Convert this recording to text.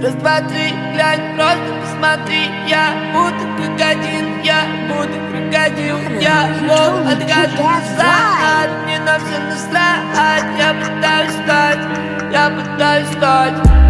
Раз, два, три, глянь, просто посмотри. Я буду как один, я буду крокодил. Я мог отказаться, мне на все насрать. Я пытаюсь стать